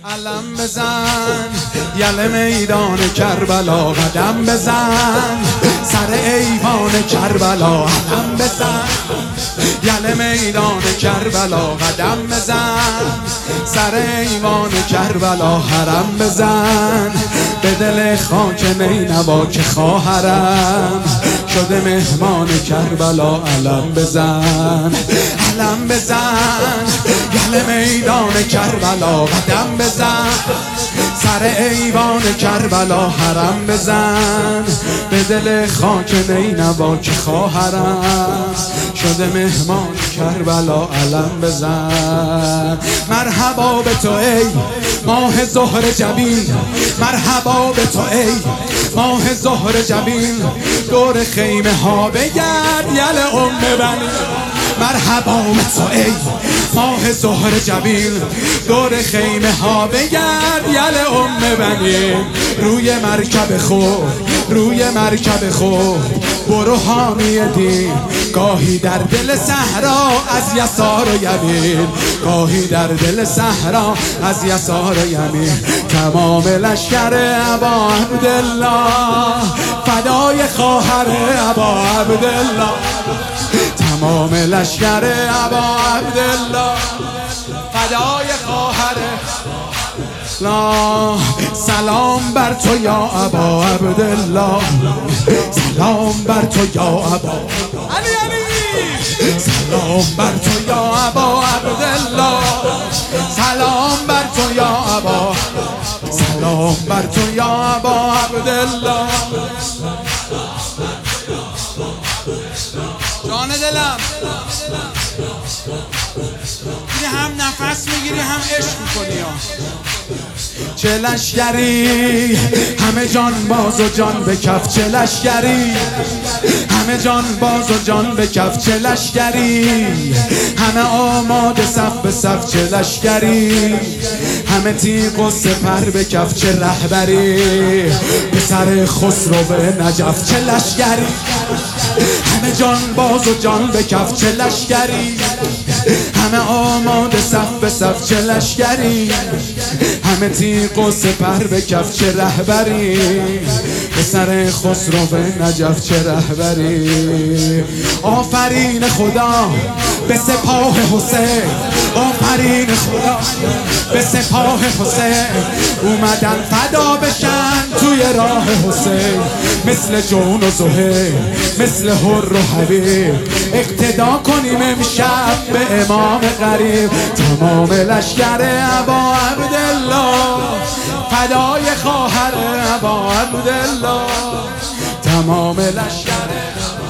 علم بزن یل میدان کربلا، قدم بزن سر ایوان کربلا، علم بزن یل میدان کربلا، قدم بزن سر ایوان کربلا، حرم بزن به دل خاک نینوا که خواهرم شده مهمان کربلا، علم بزن علم بزن یل میدان کربلا، قدم بزن سر ایوان کربلا، حرم بزن به دل خاک نینوا که خواهرم شده مهمان کربلا، علم بزن. مرحبا به تو ای ماه زهر جبین، مرحبا به تو ای ماه زهر جبین، دور خیمه ها بگرد یل بنی. مرحبا به تو ای ماه زهر جبین، دور خیمه ها بگرد یل بنی. روی مرکب خود روی مرکب خود برو حامی دین، گاهی در دل صحرا از یسار و یمین، گاهی در دل صحرا از یسار و یمین. تمام لشکر ابا عبدالله فدای خواهر ابا عبدالله، تمام لشکر ابا عبدالله فدای خواهر. سلام بر تو یا ابا عبدالله، سلام بر تو یا ابا علی علی، سلام بر تو یا ابا عبدالله، سلام بر تو یا ابا، سلام بر تو یا ابا عبدالله. جان دلم هم نفس میگیری هم عشق میکنی. چه لشکری همه جان باز و جان به کف، چه لشکری همه جان باز و جان به کف، چه لشکری همه آماده صف به صف، چه لشکری همه تیغ و سپر به کف، چه رهبری به سر خسرو به نجف، چه لشکری همه جان باز و جان به کف، چه لشکری همه آماده صف به صف، چه لشکری همه تیغ و سپر به کف، چه رهبری به سر خسرو به نجف، چه رهبری. آفرین خدا به سپاه حسین، آفرین خدا به سپاه حسین، اومدن فدا بشن توی راه حسین، مثل جون و زهیر مثل حر و حبیب، اقتدا کنیم امشب به امام غریب. تمام لشکر ابا عبدالله فدای خواهر ابا عبدالله، تمام لشکر